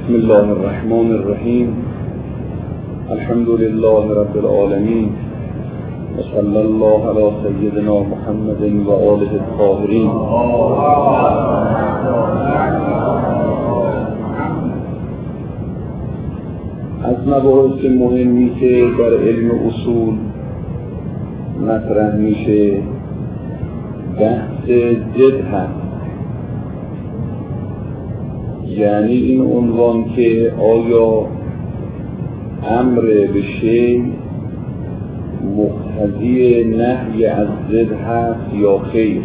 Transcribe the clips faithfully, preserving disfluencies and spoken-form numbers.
بسم الله الرحمن الرحیم. الحمد لله رب العالمین و صلی الله علی سیدنا محمد و آله الطاهرین. از مباحث مهمی که در علم اصول مطرح میشه بحث ضد هست، یعنی این عنوان که آیا امر به شیء مقتضی نهی از ضد هست یا خیر.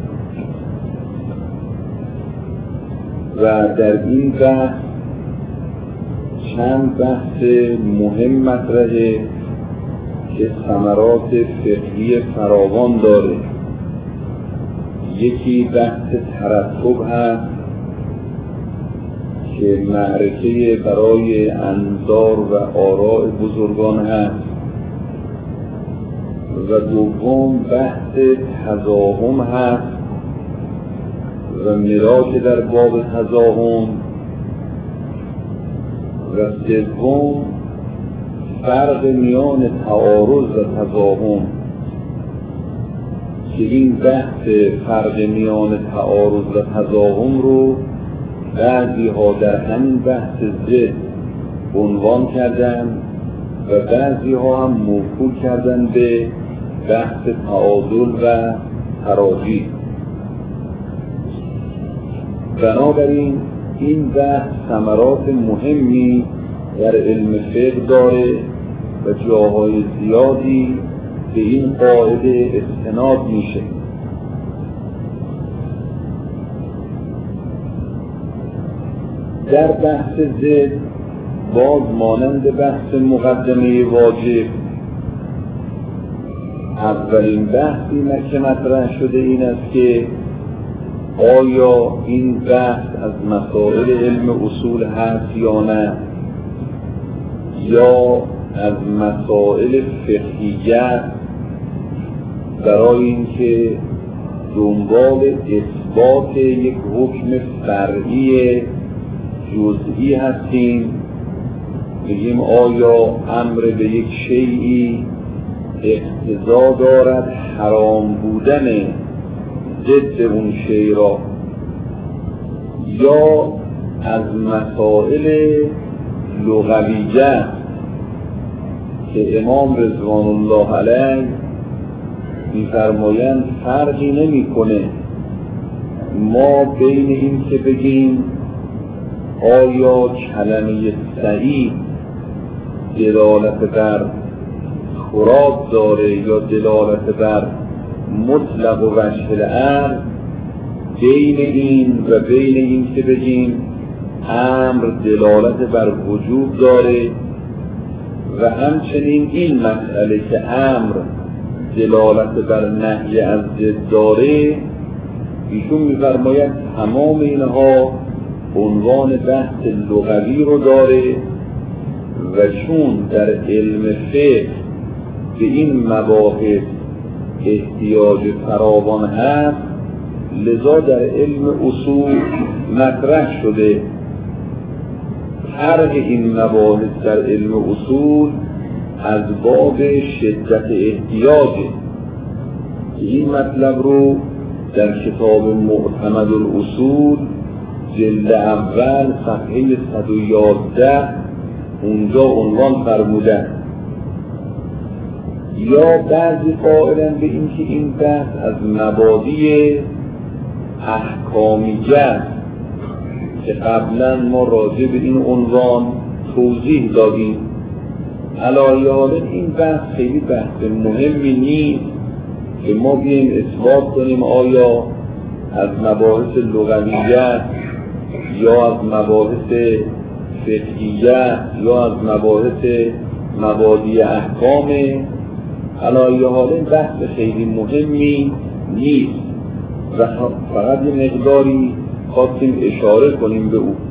و در این بحث چند بحث مهم مطرحه که ثمرات فقهی فراوان داره. یکی بحث ترتب هست که معرکه برای انظار و آراء بزرگان هست، و دوم بحث تضاهم هست و مراج در باب تضاهم، و سوم فرق میان تعارض و تضاهم که این بحث فرق میان تعارض و تضاهم رو بعضی ها در همین بحث ضد عنوان کردن و بعضی ها هم موکول کردن به بحث تعادل و تراجی. بنابراین این بحث ثمرات مهمی در علم فقه داره و جاهای زیادی به این قاعده استناد میشه. در بحث ضد باز مانند بحث مقدمه واجب، اولین بحثی که مطرح شده این است که آیا این بحث از مسائل علم اصول هست یا نه، یا از مسائل فقهیه برای اینکه دنبال اثبات یک حکم فرعی جزئی هستیم. بگیم آیا امر به یک شیئی اقتضا دارد حرام بودن ضد اون شیء را، یا از مسائل لغویه که امام رضوان الله علیه می‌فرمایند فرقی نمی‌کنه ما بین این که بگیم آیا کلمه سعید دلالت بر خوراک داره یا دلالت بر مطلق و وجه الامر، بین این و بین این که بگیم امر دلالت بر وجوب داره، و همچنین این مسئله که امر دلالت بر نهی از ضد داره، ایشون می‌فرماید تمام اینها عنوان بحث لغوی رو داره، و چون در علم فقه به این مباحث احتیاج فراوان هست، لذا در علم اصول مطرح شده. طرح این مباحث در علم اصول از باب شدت احتیاجه. این مطلب رو در کتاب معتمد الاصول جلد اول صفحه صد و یازده اونجا عنوان فرمودن. یا بعضی قائلن به این که این بحث از مبادی احکامیه است که قبلا ما راجع به این عنوان توضیح دادیم. علایه‌حال این بحث خیلی بحث مهمی نیست که ما بیاییم اثبات کنیم آیا از مباحث لغویه یا از مباحث فقهیه یا از مباحث مبادی احکام. علایه‌حال این بحث خیلی مهمی نیست و فقط یه مقداری خواستیم اشاره کنیم به او.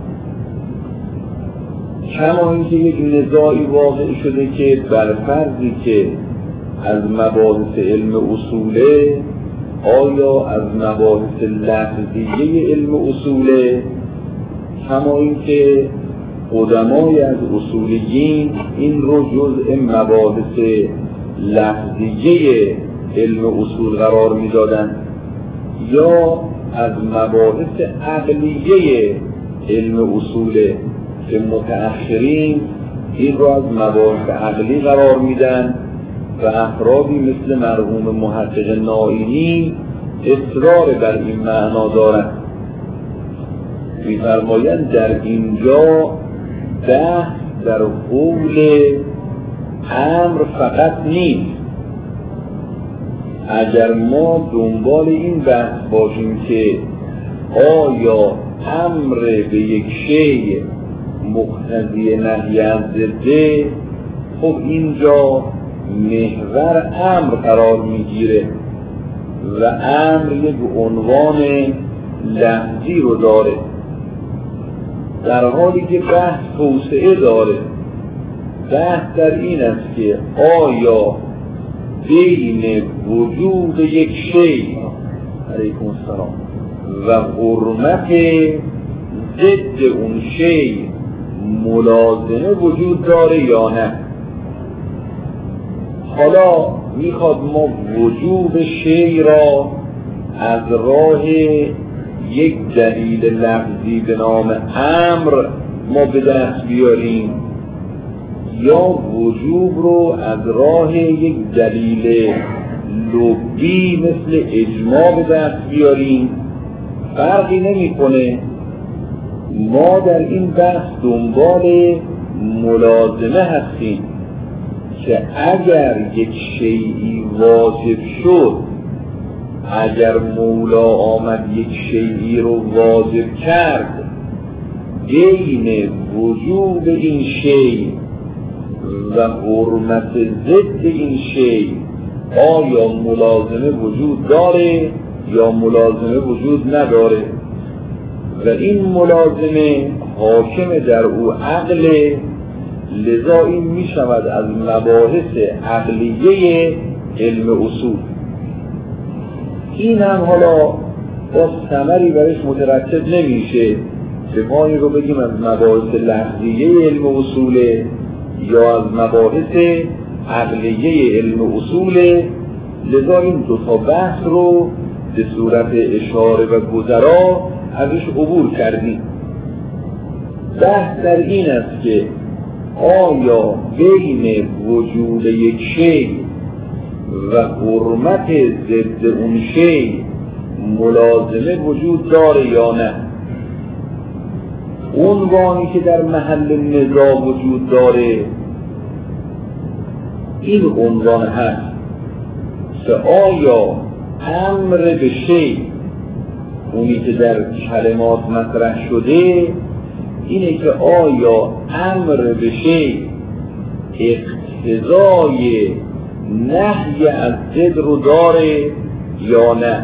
کما اینکه یک نزاعی واقع شده که بر فرضی که از مباحث علم اصوله، آیا از مباحث لفظیه علم اصوله، کما اینکه قدمای از اصولیین این رو جزء مباحث لفظیه علم اصول قرار میدادن یا از مباحث عقلیه علم اصوله که متأخرین این رو از مباحث عقلی قرار میدن و افرادی مثل مرحوم محقق نائینی اصرار بر این معنا دارند. می‌فرمایند در اینجا بحث در حول امر فقط نیست. اگر ما دنبال این بحث باشیم که آیا امر به یک شیء مقتضی نهی از ضده، خب اینجا محور امر قرار میگیره و امر یک عنوان لفظی رو داره، در حالی که بحث توسعه داره. بحث در این است که آیا بین وجود یک شیء علیکم السلام و حرمت ضد اون شیء ملازمه وجود داره یا نه. حالا میخواد ما وجوب شیء را از راه یک دلیل لفظی به نام امر ما به دست بیاریم یا وجوب رو از راه یک دلیل لغوی مثل اجماع به دست بیاریم، فرقی نمیکنه. ما در این بحث دنبال ملازمه هستیم که اگر یک شیئی واجب شد، اگر مولا آمد یک شیئی رو واجب کرد، بین وجوب این شیء و حرمت ضد این شیء آیا ملازمه وجود داره یا ملازمه وجود نداره؟ و این ملازمه حاکم در او عقل، لذا این می شود از مباحث عقلیه علم اصول. این هم حالا با ثمری برش مترتب نمیشه که ما این رو بگیم از مباحث لفظیه علم اصوله یا از مباحث عقلیه علم اصوله. لذا این دو تا بحث رو به صورت اشاره و گذرا ازش عبور کردیم. بحث در این است که آیا بین وجود یک شیء و حرمت ضد اون شیء ملازمه وجود داره یا نه؟ عنوانی که در محل نزاع وجود داره این عنوان هست که آیا امر به شیء، اونی که در کلمات مطرح شده اینه که آیا امر به شیء اقتضای نهی از ضد رو داره یا نه.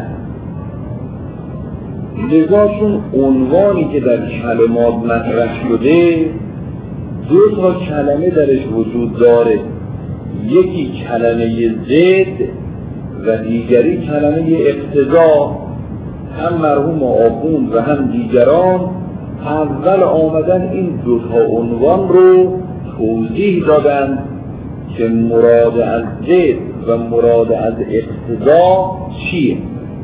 لذا چون عنوانی که در کلمات مطرح شده دو تا کلمه درش وجود داره، یکی کلمه ضد و دیگری کلمه اقتضا. هم مرحوم آخوند و هم دیگران اول آمدن این دو تا عنوان رو توضیح دادن که مراد از ضد و مراد از اقتضا چیه.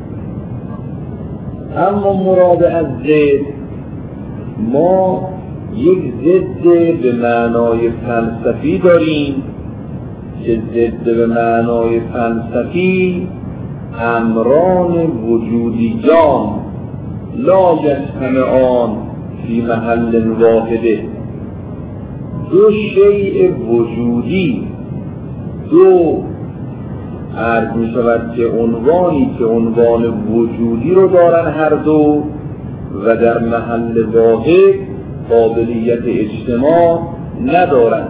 اما مراد از ضد، ما یک ضد به معنای فلسفی داریم که ضد به معنای فلسفی امران وجودیان لا یجتمعان فی محل واحده. دو شیء وجودی، دو عرض می شود که عنوانی که عنوان وجودی رو دارن هر دو و در محل واحد قابلیت اجتماع ندارن.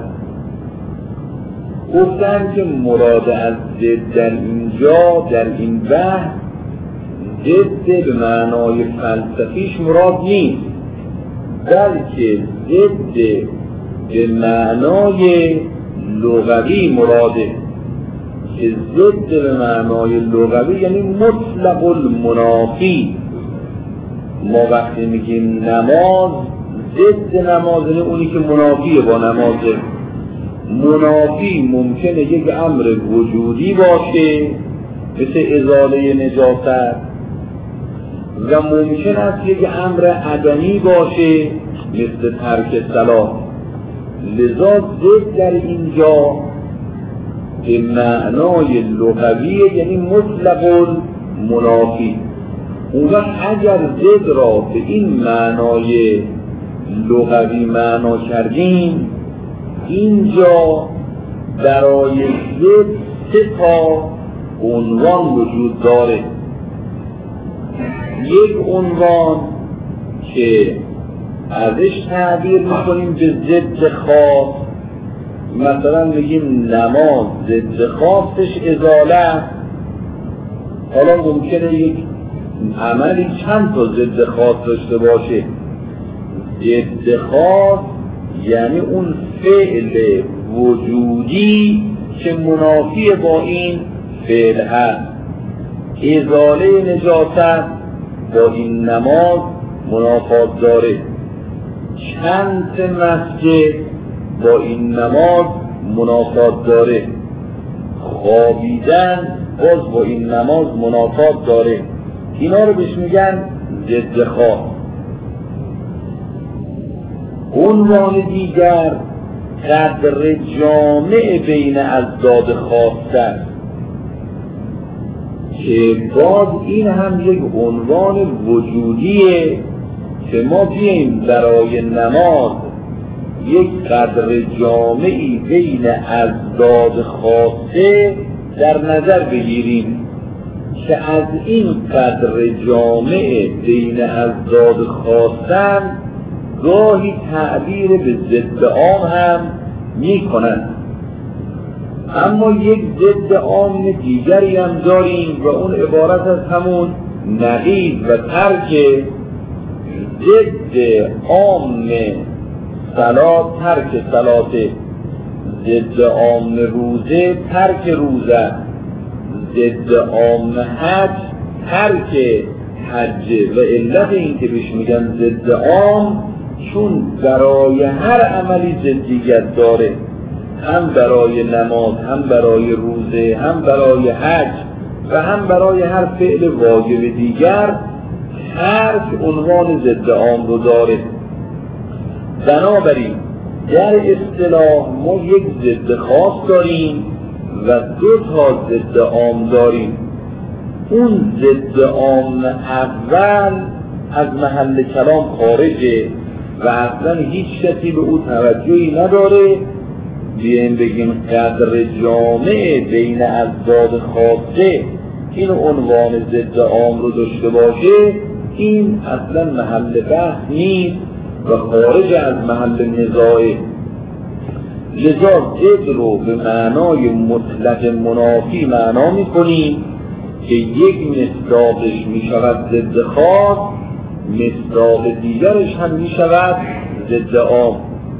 گفتن که مراد از ضد در اینجا در این بحث ضد به معنای فلسفیش مراد نیست، بلکه ضد به معنای لغوی مراده که ضد به معنای لغوی یعنی مطلق المنافی. ما وقتی میگیم نماز ضد نماز نه اونی که منافی با نمازه. منافی ممکنه یک امر وجودی باشه مثل ازاله نجاست و ممکن است یک امر عدمی باشه مثل ترک صلات. لذا ضد در اینجا به معنای لغوی یعنی مطلق منافی. اون وقت اگر ضد را به این معنای لغوی معنا کردیم، اینجا برای ضد سه تا عنوان وجود داره. یک عنوان که ازش تعبیر میکنیم به ضد خاص، مثلا میگیم نماز ضد خاصش ازاله. حالا ممکنه یک عملی چند تا ضد خاص داشته باشه. ضد خاص یعنی اون فعل وجودی که منافی با این فعل هست. ازاله نجاست با این نماز منافات داره. چند مسجد با این نماز منافات داره. خوابیدن باز با این نماز منافات داره. اینا رو بهش میگن ضد خاص. عنوان دیگر قدر جامع بین اضداد خاص است که باز این هم یک عنوان وجودیه که ما بیاییم برای نماز یک قدر جامعی بین اضداد خاصه در نظر بگیریم که از این قدر جامع بین اضداد خاصه گاهی تعبیر به ضد عام هم می کنند. اما یک ضد عام دیگری هم داریم و اون عبارت از همون نقیض و ترک. ضد عام صلات ترک صلات، ضد عام روزه ترک روزه، ضد عام حج ترک حج. و علت این که بهش میگن ضد عام چون برای هر عملی ضدیت داره، هم برای نماز، هم برای روزه، هم برای حج و هم برای هر فعل واجب دیگر ترک عنوان ضد عام رو داره. بنابراین در اصطلاح ما یک ضد خاص داریم و دو تا ضد عام داریم. اون ضد عام اول از محل کلام خارجه و اصلا هیچ کسی به او توجهی نداره. بیایم بگیم قدر جامع بین اضداد خاصه این عنوان ضد عام رو داشته باشه، این اصلا محل بحث نیست و خارج از محل نزاعه. لذا ضد رو به معنای مطلق منافی معنا میکنیم که یک مصداقش میشود ضد خاص، مصداق دیگرش هم میشود ضد عام.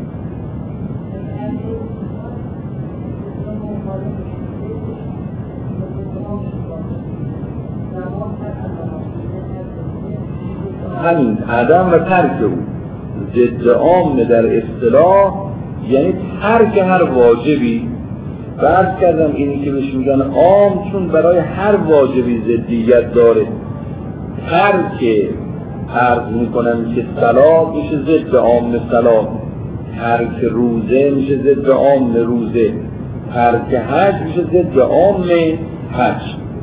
همین عدم و ترک او. ضد عام در اصطلاح یعنی ترک هر واجبی. بعد کردم اینی که بهش میگن عام چون برای هر واجبی ضدیت داره. ترک عرض میکنم که صلات میشه ضد عام صلات، ترک روزه میشه ضد عام روزه، ترک حج میشه ضد عام حج.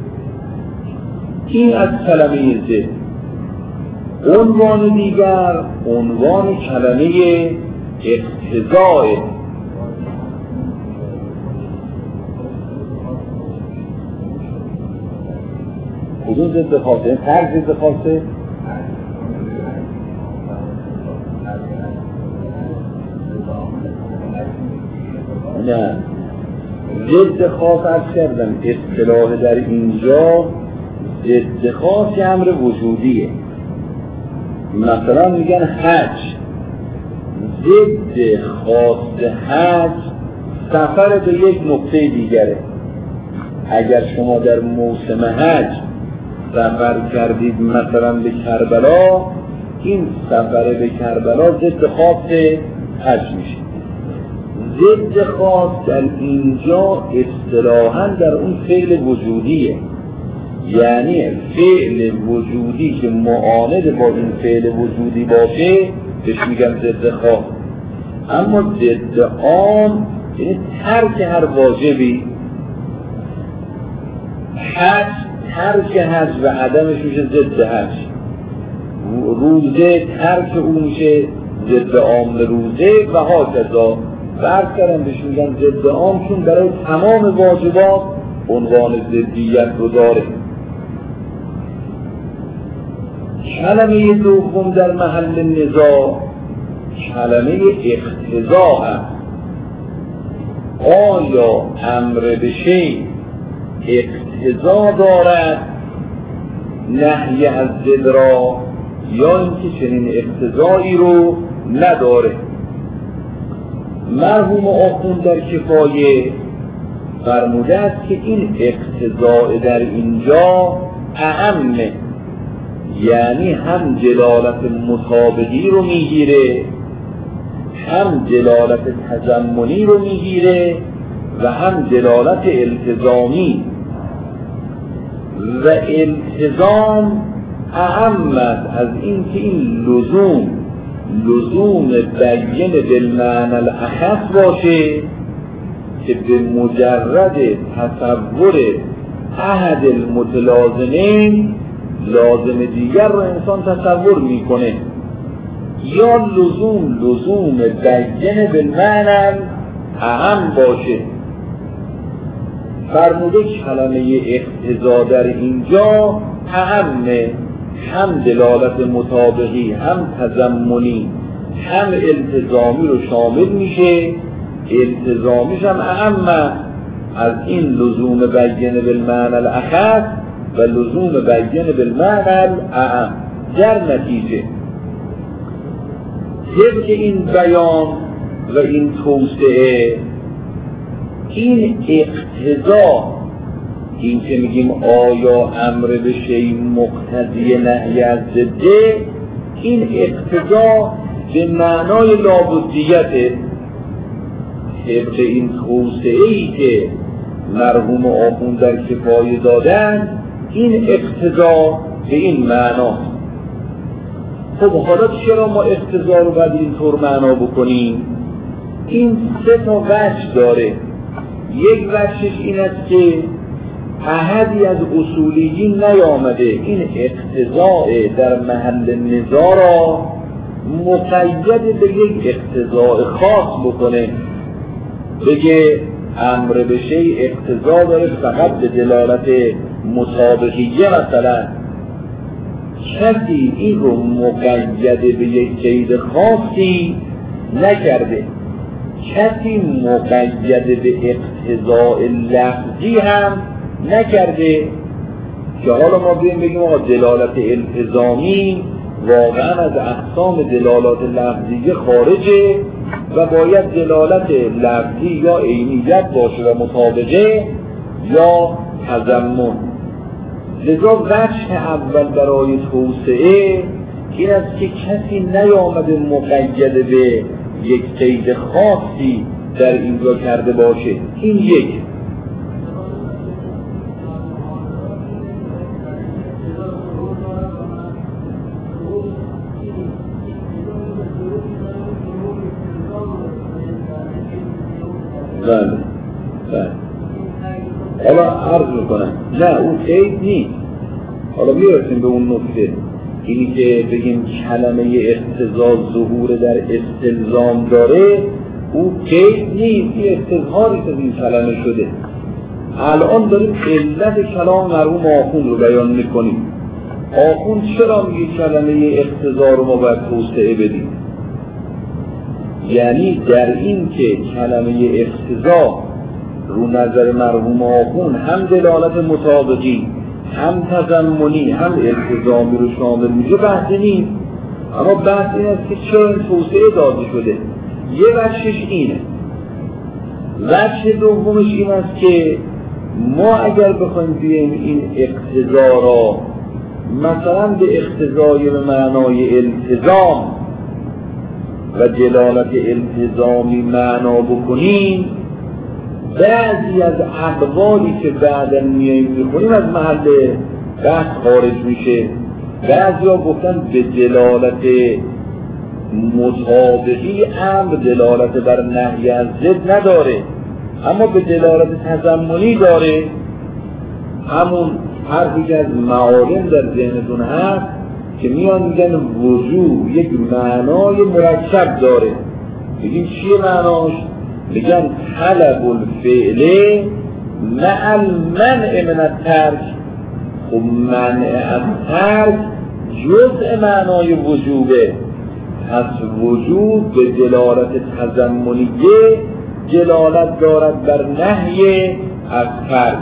این از کلمه ضد. عنوان دیگر عنوان کلمه اقتضاء. کدوم ضد خاصه؟ ترک ضد خاصه؟ نه، ضد خاص عرض کردم اصطلاح در اینجا ضد خاص یه امر وجودیه. مثلا میگن حج، ضد خاص حج سفر به یک نقطه دیگره. اگر شما در موسم حج سفر کردید مثلا به کربلا، این سفر به کربلا ضد خاص حج میشه. ضد خاص در اینجا اصطلاحاً در اون فعل وجودیه، یعنی فعل وجودی که معاند با این فعل وجودی باشه بهش میگن ضد خاص. اما ضد عام یعنی ترک هر واجبی، حج ترک حج و عدمش میشه ضد حج، روزه ترک اون میشه ضد عام روزه و هاکذا. فرض کردن بهش میگن ضد عام چون برای تمام واجبات عنوان ضدیت رو داره. کلمه دوم در محل نزاع کلمه اقتضاء است. آیا امر به شیء اقتضا دارد نهی از ضد را یا اینکه چنین اقتضایی رو نداره؟ مرحوم آخوند در کفایه فرموده است که این اقتضاء در اینجا اهمه، یعنی هم دلالت مطابقی رو میگیره، هم دلالت تضمنی رو میگیره و هم دلالت التزامی. و التزام اهم از این که این لزوم لزوم بین بالمعنی الاخص باشه که به مجرد تصور احد المتلازمین لازم دیگر رو انسان تصور میکنه، یا لزوم لزوم بین بالمعنی اهم باشه. فرموده کلمه اقتضا در اینجا اهمه، هم دلالت مطابقی هم تضمنی هم التزامی رو شامل میشه. التزامیش هم اهم از این لزوم بین بالمعنی الاخص و لزوم بین بالمعنی الاعم. در نتیجه طبق این بیان و این توسعه، این اقتضا، این که میگیم آیا امر به شیء مقتضی نهی از ضده، این اقتضا به معنای لابدیته. طبق این توسعه‌ای که مرحوم آخوند در کفایه دادن، این اقتضا به این معناست. خب حالا چرا ما اقتضا رو باید اینطور معنا بکنیم؟ این سه تا وجه داره. یک وجهش این است که احدی از اصولیین نیامده این اقتضاء در محل نزاع را مقید به یک اقتضاء خاص بکنه، بگه امر به شیء اقتضا داره فقط به دلالت مطابقیه. مثلا کسی این رو مقید به یک قید خاصی نکرده، کسی مقید به اقتضاء لفظی هم نکرده که حالا ما بیم بگیم آقا دلالت التزامی واقعا از اقسام دلالات لفظی خارجه و باید دلالت لفظی یا عینیت باشه و مطابقه یا تضمن. لذا وجه اول برای توسعه این است که کسی نیامده مقید به یک قید خاصی در اینجا کرده باشه. این یک. بله بله حالا عرض میکنم نه اون قید نیست. حالا میرسیم به اون نکته، اینی که بگیم کلمه اقتضا ظهور در استلزام داره، اون قید نیست، این استظهاری که این کلمه شده. الان داریم علت کلام مرحوم آخوند رو بیان میکنیم. آخوند چرا میگه کلمه اقتضا رو ما باید توسعه بدیم؟ یعنی در این که کلمه اقتضا رو نظر مرحوم آخوند هم دلالت مطابقی هم تضمنی هم التزامی رو شامل میشه بحث نیست. اما بحث این است که چرا این توسعه داده شده. یه وجهش اینه. وجه دومش این است که ما اگر بخوایم بیایم این اقتضا را مثلا به اقتضای به معنای التزام و جلالت التزامی معنا بکنیم، بعضی از اقوالی که بعدا میاییم میخونیم از محل بحث خارج میشه. بعضی ها گفتن به دلالت مطابقی امر دلالت بر نهی از ضد نداره، اما به دلالت تضمنی داره. همون حرفی که از معالم در ذهنتون هست که میان میگن وجوب یک معنای مرکب داره. بگیم چیه معناش؟ میگن طلب الفعل مع المنع من الترک. خب منع از ترک جزء معنای وجوبه، پس وجوب به دلالت تضمنیه دلالت دارد بر نهی از ترک.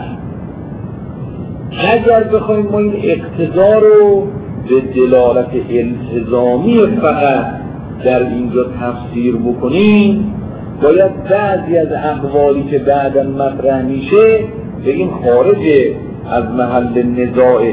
اگر بخوایم ما این اقتضا رو به دلالت التزامی فقط در اینجا تفسیر بکنیم، باید بعضی از اقوالی که بعدا مطرح میشه بگیم خارج از محل نزاعه.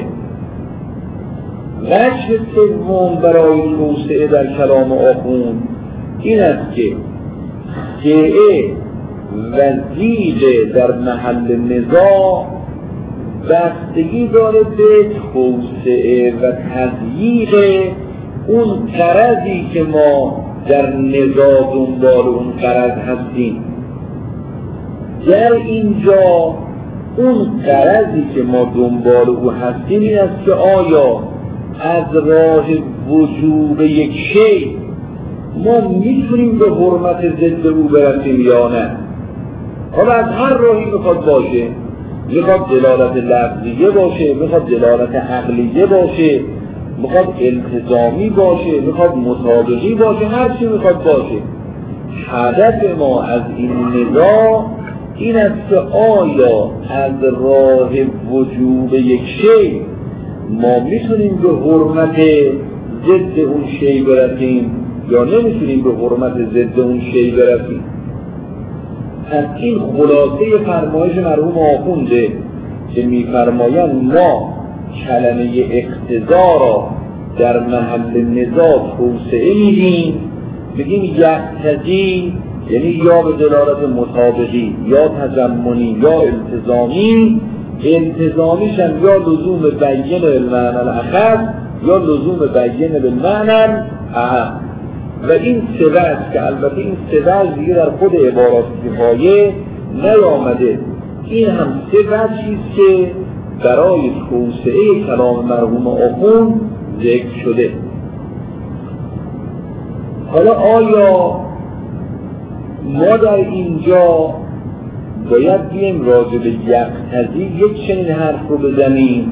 وجه سوم برای توسعه در کلام آخوند این است که سعه و زیل در محل نزاع بستگی داره به توسعه و تضییق اون غرضی که ما در نزاع دنبال اون غرض هستیم. در اینجا اون غرضی که ما دنبال او هستیم این است که آیا از راه وجوب یک شی ما میتونیم به حرمت ضد او برسیم یا نه؟ حالا از هر راهی میخواد باشه، میخواد دلالت لفظیه باشه، میخواد دلالت عقلیه باشه، میخواد التزامی باشه، میخواد مطابقی باشه، هر چی میخواد باشه. هدف ما از این نزاع این است که آیا از راه وجوب یک شی ما میتونیم به حرمت ضد اون شی برسیم یا نمیتونیم به حرمت ضد اون شی برسیم. از این خلاصه فرمایش مرحوم آخونده که میفرمایند ما کلمه اقتضا را در محل نزاع توسعه میدیم، بگیم یقتضی یعنی یا به دلالت مطابقی یا تضمنی یا التزامی. التزامیش هم یا لزوم بیان بالمعنی الاخر یا لزوم بیان بالمعنی الاهم. و این سه وجه که البته این سه وجه دیگه در خود عبارات کفایه نیامده، این هم سه وجهی که برای توسعه کلام مرحوم آخوند ذکر شده. حالا آیا ما در اینجا باید بیم راجع به یقتضی یک چنین حرف رو بزنیم؟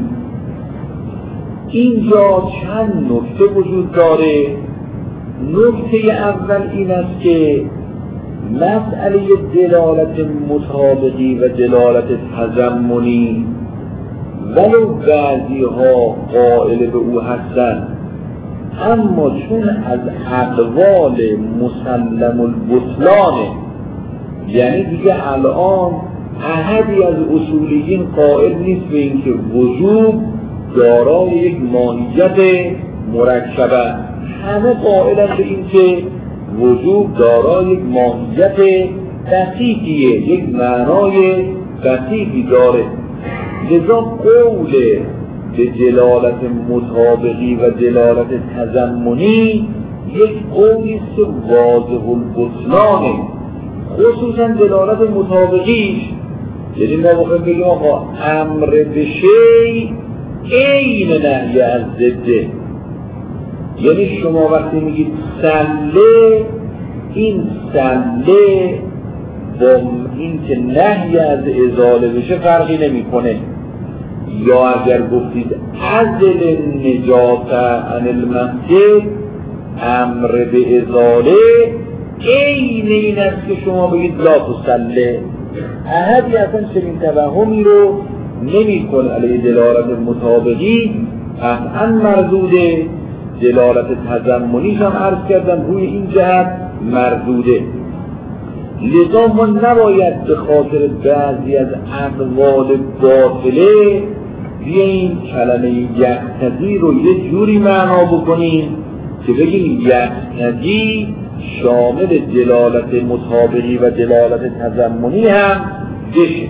اینجا چند نکته وجود داره. نکته اول این است که مسئله دلالت مطابقی و دلالت تضمنی ولو بعضی ها قائل به او هستند، اما چون از اقوال مسلم البطلانه، یعنی دیگه الان احدی از اصولیین قائل نیست به اینکه وجوب دارای یک ماهیت مرکبه، همه قائلن به اینکه وجوب دارای یک ماهیت بسیطیه، یک معنای بسیطی داره. لذا قول به دلالت مطابقی و دلالت تضمنی یک قولی است واضح البطلانه، خصوصا دلالت مطابقیش. یعنی ما بخوایم بگیم آقا امر به شی عین نهی از ضده، یعنی شما وقتی میگید سله، این سله با این که نهی از ازاله بشه فرقی نمیکنه. یا اگر گفتید عزل نجات عن المسجد، امر به ازاله عین این است که شما بگید لا تصله. احدی اصلا چنین توهمی رو نمی کن علیه دلالت مطابقی، قطعا مردوده. دلالت تضمنیش هم عرض کردم روی این جهت مردوده. لذا ما نباید به خاطر بعضی از اقوال باطله بیاییم کلمه یقتضی رو یه جوری معنا بکنیم که بگیم یقتضی شامل دلالت مطابقی و دلالت تضمنی هم بشه.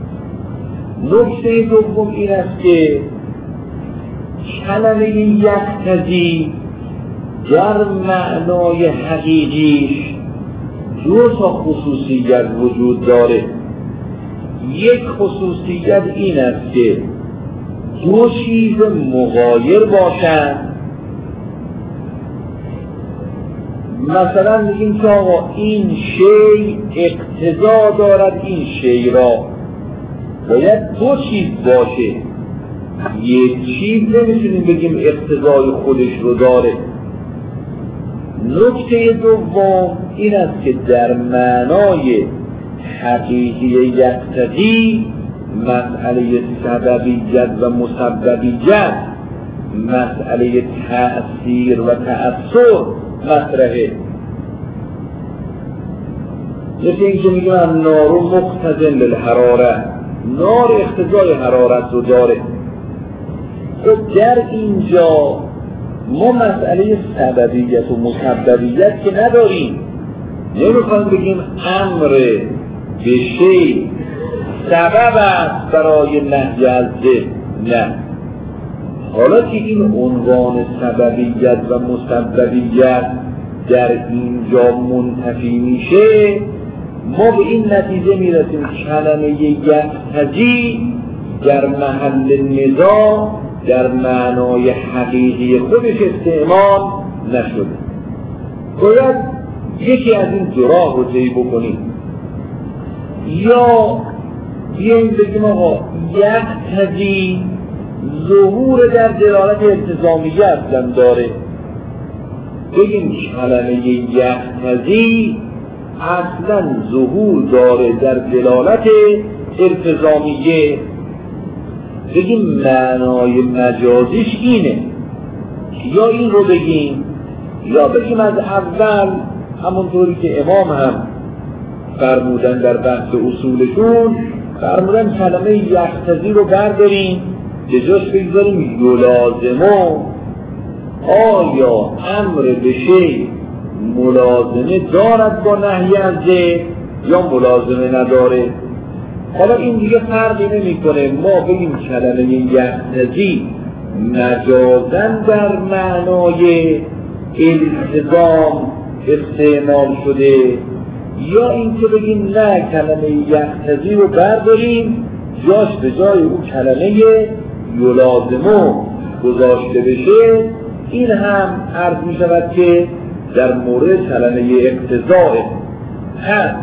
نکته دوم این است که کلمه یقتضی در معنای حقیقیش دو تا خصوصیت وجود داره. یک خصوصیت این است که دو چیز مغایر باشند. مثلا میگیم که آقا این شی اقتضا دارد این شی را، باید دو چیز باشه. یک چیز نمیتونیم بگیم اقتضای خودش رو داره. نکته دوم این است که در معنای حقیقی یقتضی مسئله سببیت و مسببیت، مسئله تأثیر و تأثیر مطرحه. مثل این که میگم النار مقتضی للحراره، نار اقتضای حرارت رو داره. خب در اینجا ما مسئله سببیت و مسببیت که نداریم. نمیخوایم بگیم امر به شی سبب است برای نهی از ذکر، نه. حالا که این عنوان سببیت و مسببیت در اینجا منتفی میشه، ما به این نتیجه میرسیم کلمه یقتضی در محل نزاع در معنای حقیقی خودش استعمال نشده. باید یکی از این دو راه رو طی بکنیم. یا بیاییم بگیم آقا یقتضی ظهور در دلالت التزامیه اصلا داره. بگیم کلمه یقتضی اصلا ظهور داره در دلالت التزامیه. بگیم معنای مجازیش اینه، یا این رو بگیم، یا بگیم از اول همونطوری که امام هم فرمودن در بحث اصولشون، فرمودن کلمه یقتضی رو برداریم به جاش بگذاریم یلازمو. آیا امر به شی ملازمه دارد با نهی از ذکر یا ملازمه نداره؟ حالا این دیگه فرقی نمیکنه ما بگیم کلمه یقتضی مجازاً در معنای التزام استعمال شده، یا اینکه بگیم نه کلمه یقتضی رو برداریم جاش به جای اون کلمه یلازمو گذاشته بشه. این هم عرض می شود که در مورد کلمه اقتضاء هست.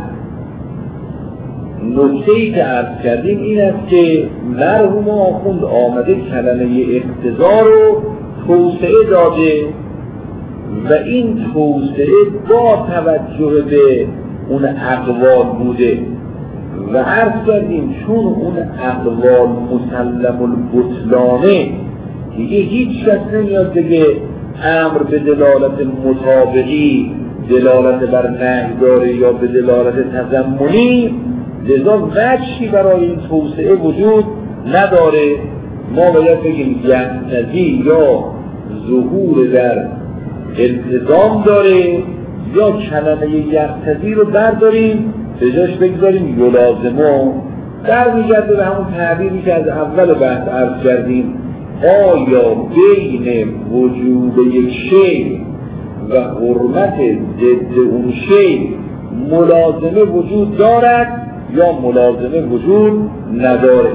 نکته‌ای که عرض کردیم این است که مرحوم آخوند آمده کلمه اقتضا رو توسعه داده و این توسعه با توجه به اون اقوال بوده و عرض کردیم چون اون اقوال مسلم البطلانه دیگه هیچ کس نمیاد بگه امر به دلالت مطابقی دلالت بر نهی داره یا به دلالت تضمنی، لذا وجهی برای این توسعه وجود نداره. ما باید بگیم یقتضی یا ظهور در التزام داره، یا کلمه یقتضی رو برداریم به جاش بگذاریم یلازمو. در میگرده به همون تعبیری که از اول بحث عرض کردیم، آیا بین وجود یک شی و حرمت ضد اون شی ملازمه وجود دارد یا ملازمه وجود نداره؟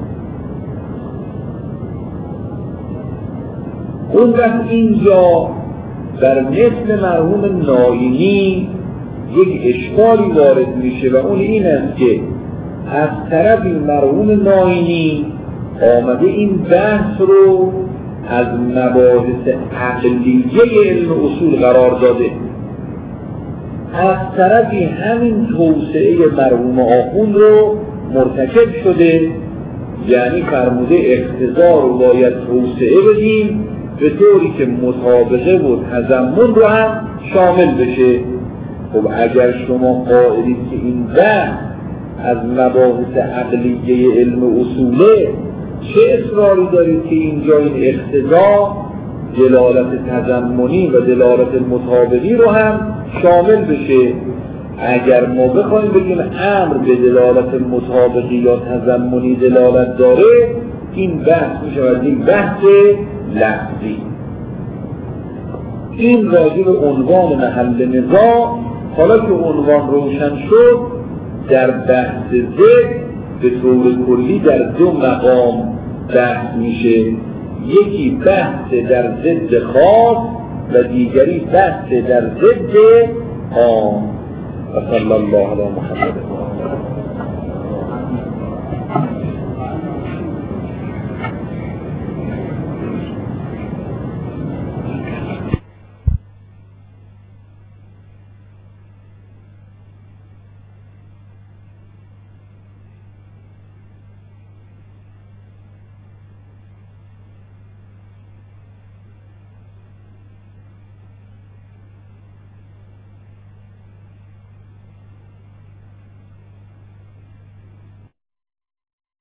اون وقت اینجا در مثل مرحوم ناینی یک اشکالی وارد میشه و اون این است که از طرف این مرحوم ناینی آمده این بحث رو از مباحث عقلیه علم اصول قرار داده، از طرفی همین توسعه مرحوم آخوند رو مرتکب شده، یعنی فرموده اقتضا رو باید توسعه بدیم به طوری که مطابقه و تضمن رو هم شامل بشه. خب اگر شما قائلید که این بحث از مباحث عقلیه علم اصوله، چه اصراری دارید که اینجا این اقتضا دلالت تضمنی و دلالت مطابقی رو هم شامل بشه؟ اگر ما بخوایم بگیم امر به دلالت مطابقی یا تضمنی دلالت داره، این بحث می شود یک بحث لفظی. این راجع به عنوان محل نزاع. حالا که عنوان روشن شد، در بحث ضد به طور کلی در دو مقام بحث میشه، یکی بحث در ضد خاص و دیگری بحث در ضد عام. و صلی الله علی محمد.